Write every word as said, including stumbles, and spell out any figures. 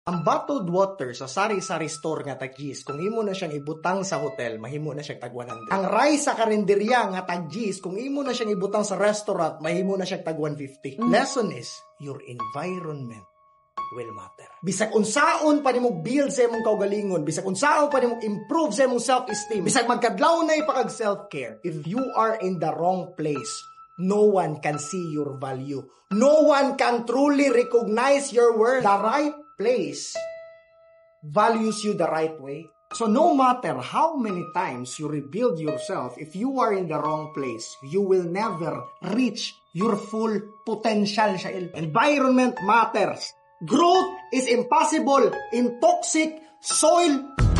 Ang bottled water sa sari-sari store nga tag-G's, kung imo na siyang ibutang sa hotel, mahimo na siyang tag one hundred. Ang rice sa karinderya nga tag-G's, kung imo na siyang ibutang sa restaurant, mahimo na siyang tag one fifty. Mm. Lesson is, your environment will matter. Bisag unsaon pa nimong build sa imong kaugalingon, bisag unsaon pa nimong improve sa imong self-esteem, bisag magkadlaw na ipakag self-care, if you are in the wrong place, no one can see your value. No one can truly recognize your worth. The right place values you the right way. So no matter how many times you rebuild yourself, if you are in the wrong place, you will never reach your full potential. Environment matters. Growth is impossible in toxic soil.